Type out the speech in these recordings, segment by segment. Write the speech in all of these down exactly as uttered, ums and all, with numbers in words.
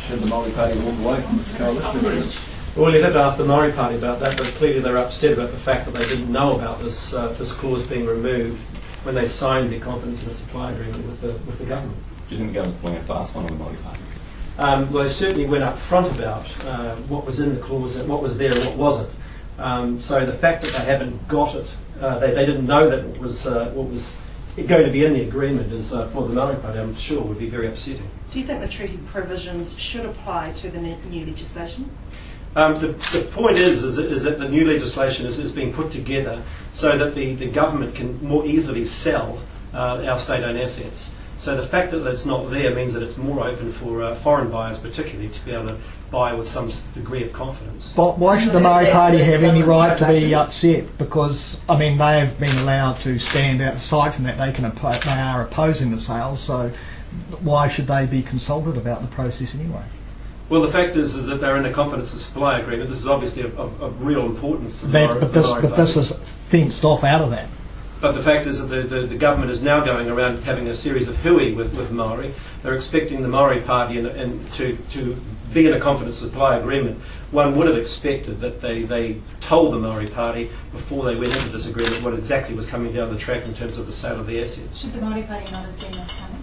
Should the Māori Party walk away from its coalition agreement? Well, you'd have to ask the Māori Party about that, but clearly they're upset about the fact that they didn't know about this uh, this clause being removed when they signed their confidence in a supply agreement with the with the government. Do you think the government's pulling a fast one on the Māori Party? Um, well, they certainly went up front about uh, what was in the clause, and what was there and what wasn't. Um, so the fact that they haven't got it, uh, they, they didn't know that what was uh, what was going to be in the agreement is uh, for the Māori Party, I'm sure, would be very upsetting. Do you think the treaty provisions should apply to the new legislation? Um, the, the point is, is, is that the new legislation is, is being put together so that the, the government can more easily sell uh, our state-owned assets. So the fact that it's not there means that it's more open for uh, foreign buyers particularly to be able to buy with some degree of confidence. But why should the Māori Party have any right to be upset? Because, I mean, they have been allowed to stand outside from that. They can oppo- they are opposing the sales, so why should they be consulted about the process anyway? Well, the fact is, is that they're in a confidence of supply agreement. This is obviously of, of, of real importance to the But, Māori, but, this, the Māori but Party. this is fenced off out of that. But the fact is that the, the, the government is now going around having a series of hui with, with Māori. They're expecting the Māori Party in, in, to, to be in a confidence supply agreement. One would have expected that they, they told the Māori Party before they went into this agreement what exactly was coming down the track in terms of the sale of the assets. Should the Māori Party not have seen this coming?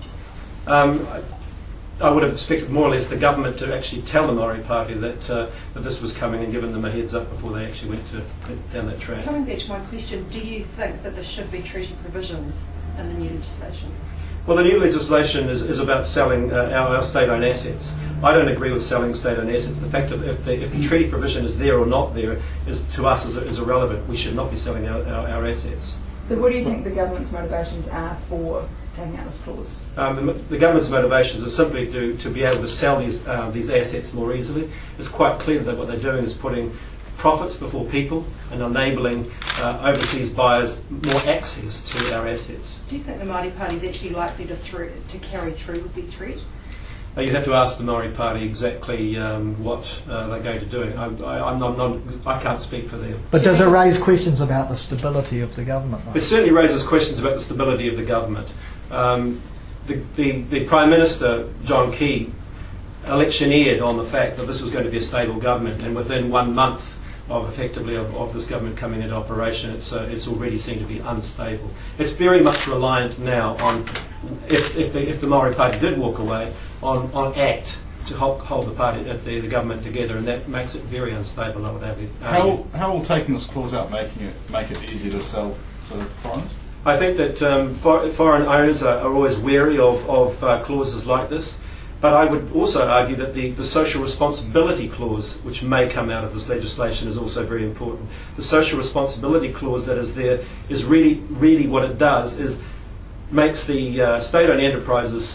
Um, I, I would have expected more or less the government to actually tell the Māori Party that uh, that this was coming and given them a heads up before they actually went to down that track. Coming back to my question, do you think that there should be treaty provisions in the new legislation? Well, the new legislation is, is about selling uh, our, our state-owned assets. I don't agree with selling state-owned assets. The fact of if the, if the treaty provision is there or not there is to us is, is irrelevant. We should not be selling our, our, our assets. So what do you think the government's motivations are for taking out this clause? Um, the, the government's motivations are simply to, to be able to sell these uh, these assets more easily. It's quite clear that what they're doing is putting profits before people and enabling uh, overseas buyers more access to our assets. Do you think the Māori Party is actually likely to, thre- to carry through with their threat? Uh, you'd have to ask the Māori Party exactly um, what uh, they're going to do. I, I, I'm not, not, I can't speak for them. But does it raise questions about the stability of the government, though? It certainly raises questions about the stability of the government. Um, the, the, the Prime Minister, John Key, electioneered on the fact that this was going to be a stable government, and within one month of effectively of, of this government coming into operation, it's uh, it's already seen to be unstable. It's very much reliant now on, if if the, if the Māori Party did walk away, on, on ACT to hold, hold the party, uh, the, the government together, and that makes it very unstable. I would argue. How, how will taking this clause out making it make it easier to sell to foreigners? I think that um, for, foreign owners are, are always wary of, of uh, clauses like this. But I would also argue that the, the social responsibility clause, which may come out of this legislation, is also very important. The social responsibility clause that is there is really, really what it does is makes the uh, state-owned enterprises,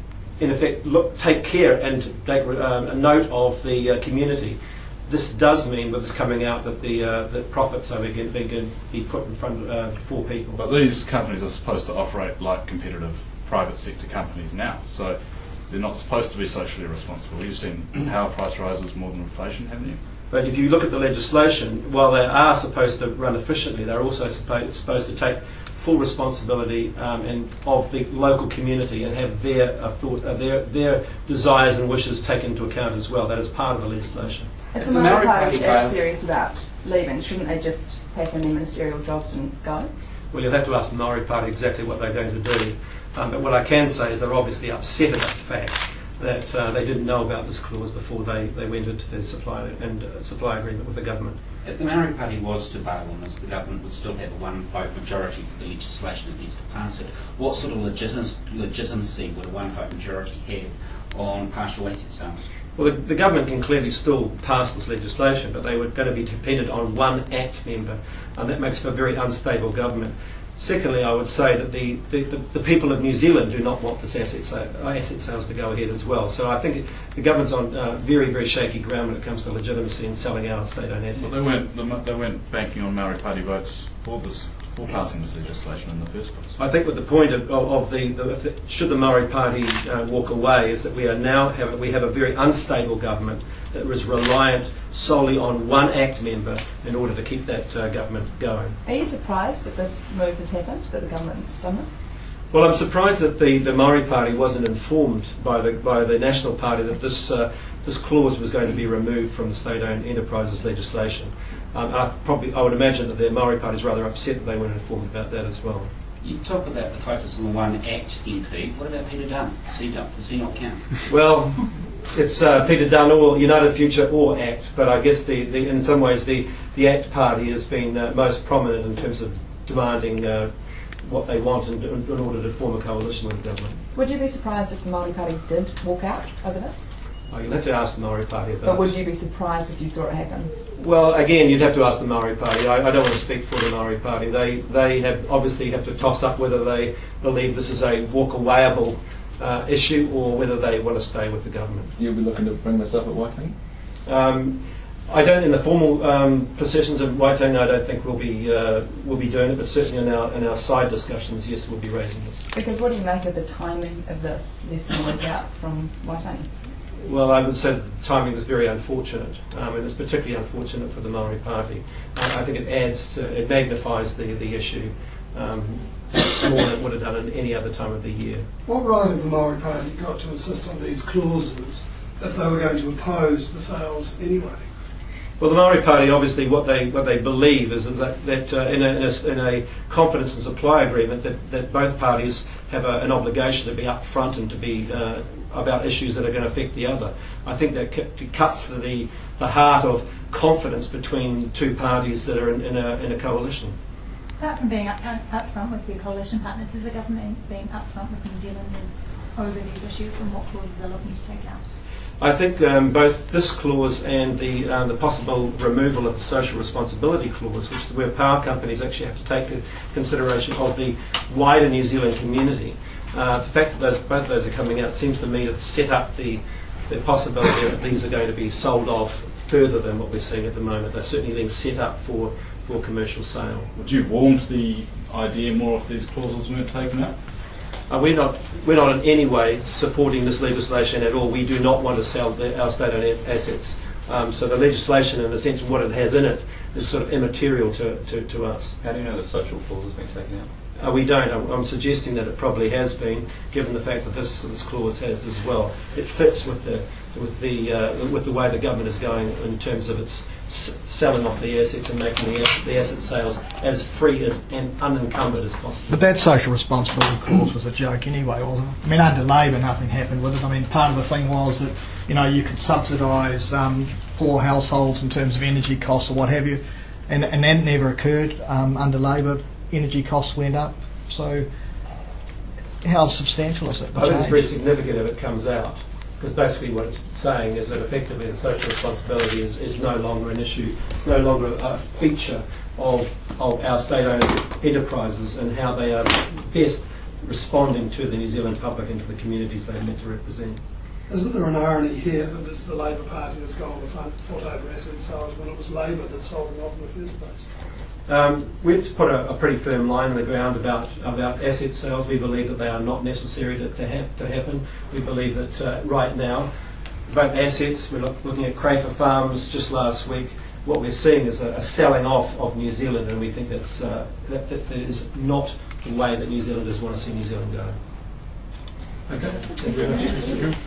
in effect, look, take care and take um, a note of the uh, community. This does mean, with this coming out, that the uh, that profits are going to be put in front uh, for people. But these companies are supposed to operate like competitive private sector companies now, so they're not supposed to be socially responsible. You've seen power price rises more than inflation, haven't you? But if you look at the legislation, while they are supposed to run efficiently, they're also supposed, supposed to take full responsibility um, and of the local community and have their uh, thought, uh, their their desires and wishes taken into account as well. That is part of the legislation. If the Māori Party is serious about leaving, shouldn't they just pack in their ministerial jobs and go? Well, you'll have to ask the Māori Party exactly what they're going to do. Um, but what I can say is they're obviously upset about the fact that uh, they didn't know about this clause before they, they went into the supply and uh, supply agreement with the government. If the Māori Party was to bail on this, the government would still have a one-vote majority for the legislation it needs to pass it. What sort of legitimacy, legitimacy would a one-vote majority have on partial asset sales? Well, the, the government can clearly still pass this legislation, but they were going to be dependent on one ACT member, and that makes for a very unstable government. Secondly, I would say that the, the, the people of New Zealand do not want this asset, sale, asset sales to go ahead as well. So I think it, the government's on uh, very, very shaky ground when it comes to legitimacy in selling our state-owned assets. Well, they weren't they weren't banking on Māori Party votes for this for passing this legislation in the first place. I think that the point of, of, of the, the, the should the Māori Party uh, walk away is that we are now have we have a very unstable government that was reliant solely on one ACT member in order to keep that uh, government going. Are you surprised that this move has happened, that the government's done this? Well, I'm surprised that the, the Maori Party wasn't informed by the by the National Party that this uh, this clause was going to be removed from the state-owned enterprises legislation. Um, I probably I would imagine that the Maori Party is rather upset that they weren't informed about that as well. You talk about the focus on the one Act M P. What about Peter Dunn? Does he, does he not count? Well, it's uh, Peter Dunn or United Future or ACT, but I guess the, the in some ways the, the ACT party has been uh, most prominent in terms of demanding uh, what they want in, in order to form a coalition with the government. Would you be surprised if the Māori Party did walk out over this? Oh, you'll have to ask the Maori Party about But would it. you be surprised if you saw it happen? Well, again, you'd have to ask the Maori Party. I, I don't want to speak for the Maori Party. They they have obviously have to toss up whether they believe this is a walk-awayable uh, issue or whether they want to stay with the government. You'll be looking to bring this up at Waitangi? Um, I don't, in the formal um, processions of Waitangi, I don't think we'll be uh, we'll be doing it, but certainly in our in our side discussions, yes, we'll be raising this. Because what do you make of the timing of this less than a week out from Waitangi? Well, I would say that the timing is very unfortunate, um, and it's particularly unfortunate for the Maori Party. Uh, I think it adds to, it magnifies the, the issue. Um, it's more than it would have done at any other time of the year. What right have the Maori Party got to insist on these clauses if they were going to oppose the sales anyway? Well, the Maori Party, obviously, what they what they believe is that, that uh, in, a, in, a, in a confidence and supply agreement, that, that both parties have a, an obligation to be upfront and to be uh, about issues that are going to affect the other. I think that c- cuts the the heart of confidence between two parties that are in, in, a, in a coalition. Apart from being up, up front with your coalition partners, is the government being upfront with New Zealanders over these issues and what clauses they're looking to take out? I think um, both this clause and the um, the possible removal of the social responsibility clause, which where power companies actually have to take into consideration of the wider New Zealand community. Uh, the fact that those, both of those are coming out seems to me to set up the, the possibility that these are going to be sold off further than what we're seeing at the moment. They're certainly being set up for, for commercial sale. Would you warm to the idea more if these clauses weren't taken out? Uh, we're not we're not in any way supporting this legislation at all. We do not want to sell the, our state-owned assets. Um, so the legislation, in the sense of what it has in it, is sort of immaterial to, to, to us. How do you know the social clause has been taken out? Uh, we don't. I'm, I'm suggesting that it probably has been, given the fact that this this clause has as well. It fits with the with the uh, with the way the government is going in terms of its s- selling off the assets and making the, ass- the asset sales as free as and unencumbered as possible. But that social responsibility clause was a joke anyway, wasn't it? I mean, under Labor, nothing happened with it. I mean, part of the thing was that, you know, you could subsidise um, poor households in terms of energy costs or what have you, and, and that never occurred um, under Labor. Energy costs went up. So how substantial is it? I think it's very significant if it comes out, because basically what it's saying is that effectively the social responsibility is, is no longer an issue. It's no longer a feature of, of our state-owned enterprises and how they are best responding to the New Zealand public and to the communities they're meant to represent. Isn't there an irony here that it's the Labor Party that's gone on the front foot over asset sales when it was Labor that sold them off in the first place? Um, we've put a, a pretty firm line in the ground about about asset sales. We believe that they are not necessary to, to, have, to happen. We believe that uh, right now, both assets, we're look, looking at Crayford Farms just last week, what we're seeing is a, a selling off of New Zealand, and we think that's, uh, that, that, that is not the way that New Zealanders want to see New Zealand go. Okay. Thank you very much.